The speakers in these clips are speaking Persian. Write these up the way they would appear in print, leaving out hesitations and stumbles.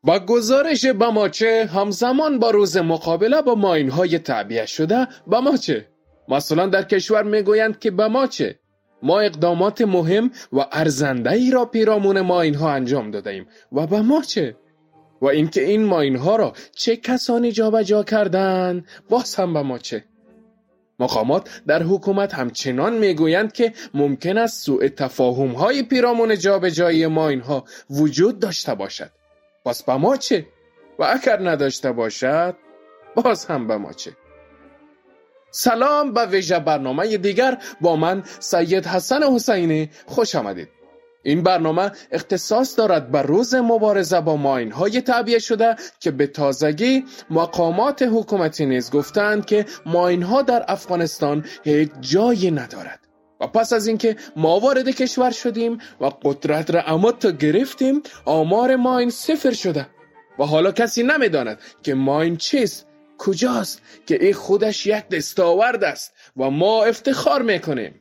با گزارش بماچه همزمان با روز مقابله با ماین‌های تعبیه شده بماچه. مثلا در کشور میگویند که بماچه ما اقدامات مهم و ارزنده‌ای را پیرامون ماین‌ها انجام دادیم و بماچه و اینکه این ماین‌ها را چه کسانی جابجا کردند باز هم بماچه. مقامات در حکومت همچنان میگویند که ممکن است سوء تفاهم‌های پیرامون جابجایی ماین‌ها وجود داشته باشد. باز بماچه و اگر نداشته باشد باز هم بماچه. سلام به ویژه برنامه دیگر با من سید حسن حسینی، خوش آمدید. این برنامه اختصاص دارد به روز مبارزه با ماین‌های تعبیه شده که به تازگی مقامات حکومتی نیز گفتند که ماین‌ها در افغانستان هیچ جایی ندارد. و پس از اینکه ما وارد کشور شدیم و قدرت را اموت گرفتیم، آمار ماین صفر شده و حالا کسی نمیداند که ماین چیست، کجاست، که این خودش یک دستاورد است و ما افتخار میکنیم.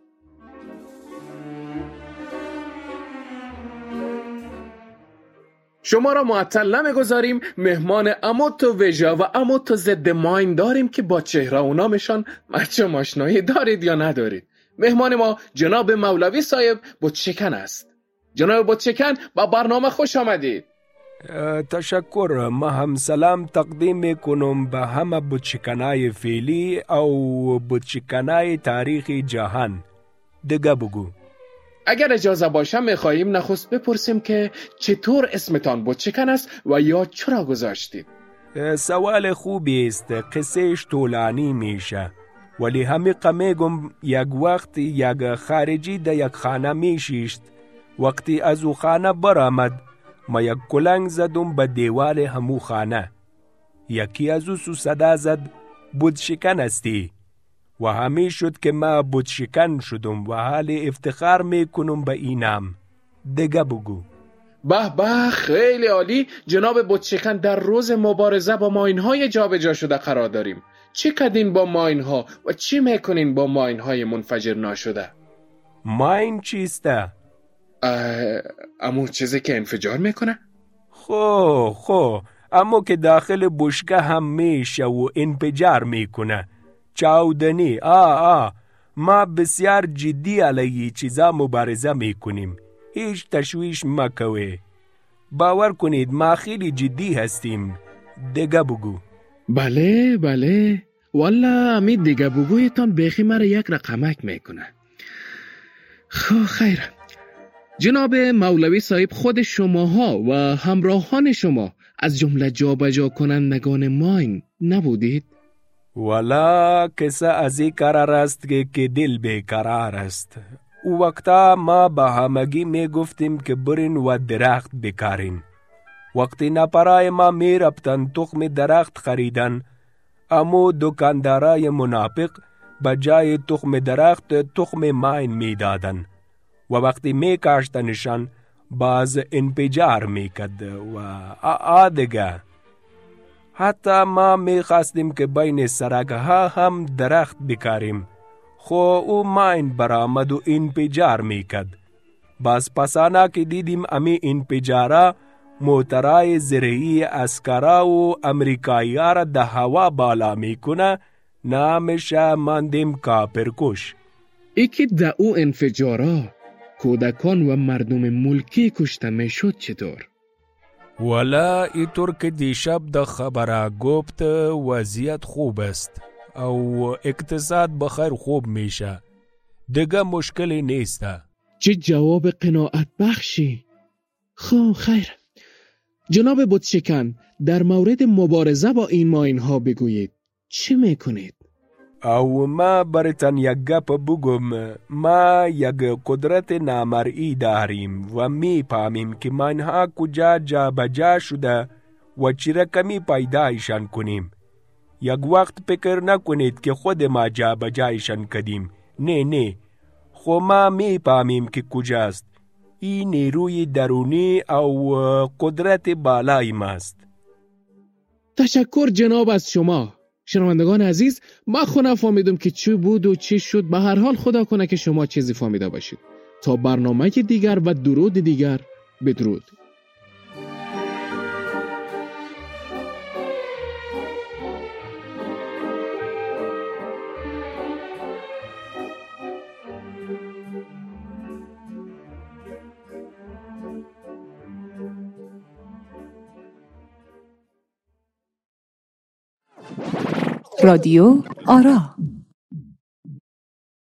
شما را معطل نمیگذاریم. مهمان اموت و ویژه و اموت و ضد ماین داریم که با چهره و نامشان مرچم آشنایی دارید یا ندارید. مهمان ما جناب مولوی صاحب بتشکن است. جناب بتشکن با برنامه خوش آمدید. تشکر. ما هم سلام تقدیم میکنم به همه بتشکنای فعلی او بتشکنای تاریخی جهان. دیگه بگو. اگر اجازه باشه میخواییم نخست بپرسیم که چطور اسمتان بتشکن است و یا چرا گذاشتید؟ سوال خوبی است. قصهش طولانی میشه ولی همیقه میگم یک وقت یک خارجی در یک خانه میشیشت. وقتی از او خانه برآمد ما یک کلنگ زدم به دیوال همو خانه. یکی از او صدا زد بتشکن استی و همین شد که ما بتشکن شدم و حال افتخار میکنم به اینم. دیگه بگو. به به، خیلی عالی. جناب بتشکن، در روز مبارزه با ماین‌های جابجا شده قرار داریم. چی کردین با ماین‌ها و چی میکنین با ماین‌های منفجر ناشده؟ ماین چیسته؟ امو چیزی که انفجار میکنه؟ خو امو که داخل بشکه هم میشه و انفجار میکنه. چاودنی. ما بسیار جدی علیه چیزا مبارزه میکنیم. هیچ تشویش مکوه. باور کنید ما خیلی جدی هستیم. دیگه بگو. بله والا امید دیگه بگویتان بیخی مرا یک رقمک میکنه. خیر. جناب مولوی صاحب، خود شماها و همراهان شما از جمله جابجا کنندگان ماین نبودید؟ والا کسا از این قرار است که دل بیقرار است. او وقتا ما با همگی می گفتیم که برین و درخت بکارین. وقتی نپرای ما می رفتن تخم درخت خریدن، امو دکاندارای منافق بجای تخم درخت تخم ماین می دادن و وقتی می کاشتنشان باز انفجار می کد و آدگه. حتی ما می خواستیم که بین سرک ها هم درخت بکاریم، خو او ماین برآمد و انفجار می کد. باز پسانا که دیدیم امی انفجارا موترای زرعی اسکرا و امریکایی را ده هوا بالا می کنه، نامش ماندیم کاپرکش. ایکی ده او انفجارا کودکان و مردم ملکی کشته می شد چطور؟ والا اینطور که دیشب ده خبره گفت وضعیت خوب است او اقتصاد بخیر خوب میشه. دیگه مشکلی نیسته. چه جواب قناعت بخشی. خیر. جناب بتشکن، در مورد مبارزه با این ماین ها بگویید. چه میکنید؟ او ما برتن یک گپ بگم. ما یک قدرت نامرئی داریم و میفهمیم که ماین ها کجا جا بجا شده و چی رقمی پیدایشان کنیم. یک وقت فکر نکنید که خود ما جا بجایشان کدیم. نه خو ما میفهمیم که کجاست. این نیروی درونی او قدرت بالای ماست. تشکر جناب از شما. شنوندگان عزیز، ما خود نفهمیدم که چی بود و چی شد. به هر حال خدا کنه که شما چیزی فهمیده باشید. تا برنامه دیگر و درود دیگر، بدرود. رادیو آرا.